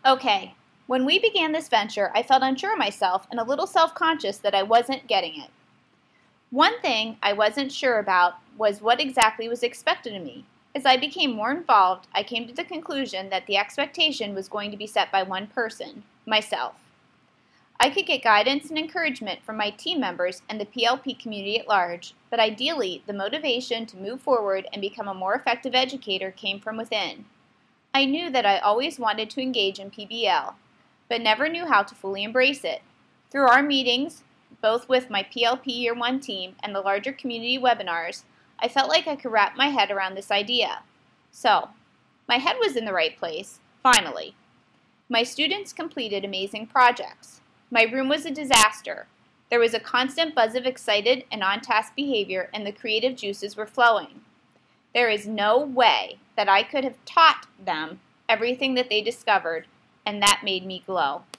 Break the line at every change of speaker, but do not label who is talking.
Okay, when we began this venture, I felt unsure of myself and a little self-conscious that I wasn't getting it. One thing I wasn't sure about was what exactly was expected of me. As I became more involved, I came to the conclusion that the expectation was going to be set by one person, myself. I could get guidance and encouragement from my team members and the PLP community at large, but ideally, the motivation to move forward and become a more effective educator came from within. I knew that I always wanted to engage in PBL, but never knew how to fully embrace it. Through our meetings, both with my PLP Year 1 team and the larger community webinars, I felt like I could wrap my head around this idea. So, my head was in the right place, finally. My students completed amazing projects. My room was a disaster. There was a constant buzz of excited and on-task behavior, and the creative juices were flowing. There is no way that I could have taught them everything that they discovered, and that made me glow.